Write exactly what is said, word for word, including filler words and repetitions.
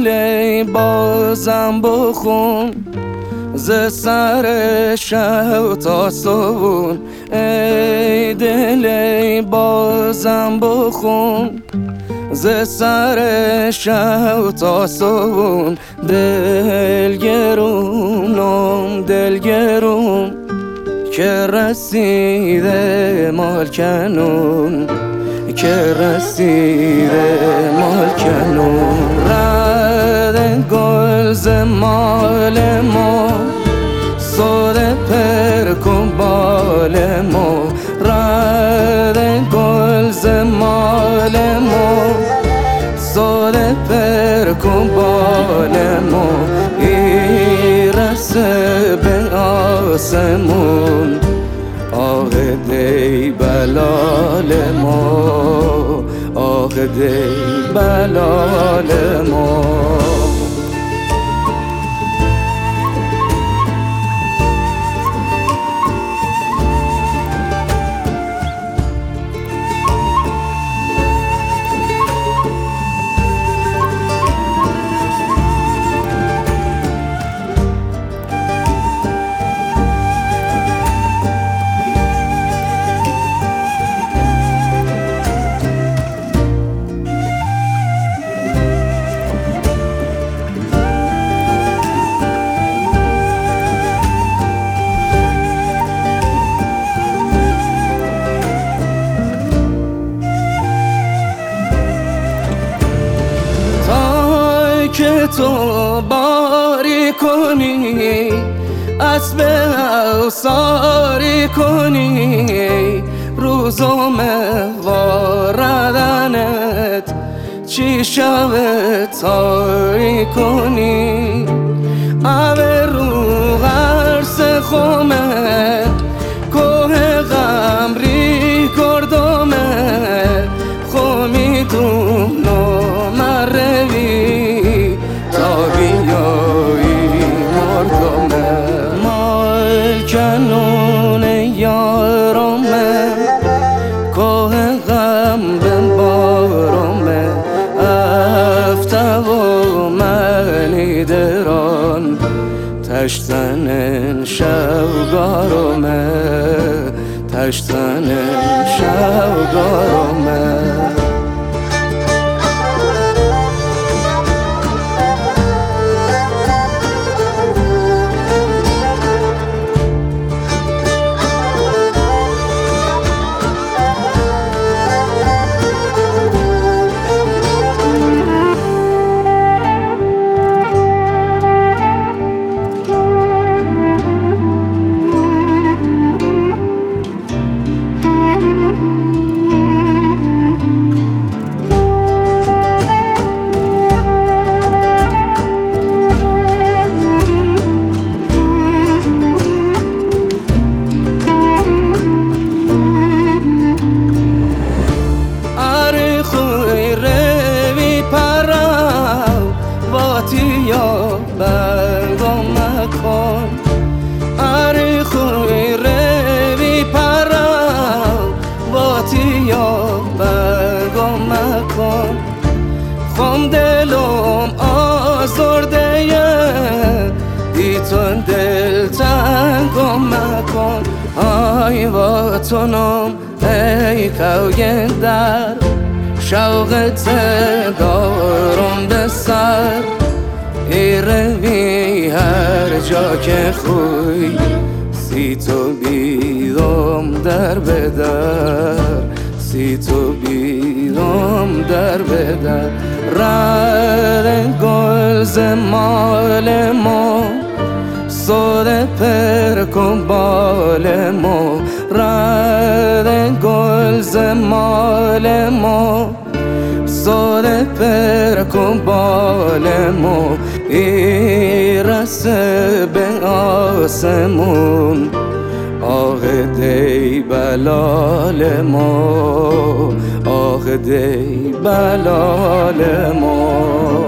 دل ای بازم بخون ز سر شب تا صبحون، ای دل ای بازم بخون ز سر شب تا صبحون. دلگرونم دلگرون که رسیده مال کنون، که رسیده مال کنون. رد گل ز مال ما سوده پر کن بال ما، رد گل ز مال ما سوده پر کن بال ما. ایرسه به آسمون آه دی بلال ما، آه دی بلال ما. که تو باری کنی اسب اوساری کنی، روزم واردنت چی شب تاری کنی. اوه رو غرس خومه کوه غمری کردمه، خومی دونو مروی تا بیایی مردمه. مال کنون یارمه کوه غم ببارمه، افته و منی دران تشتن شوگارمه، تشتن شوگارمه. یا برگم مکن اری خوی روی پرم باتی یا برگم مکن. خم دلم آزرده دیتون دل تنگم مکن. آی وطنم ای کوگندر شوقت دارم به سر، ای روی هر جا که خوی سی تو بیدم در بدر، سی تو بیدم در بدر. رد گل ز مال ما سوده پر کن بال ما، رد گل ز مال ما سوده پر کن بال ما. ایرسه به آسمون آه دی بلال ما، آه دی بلال ما.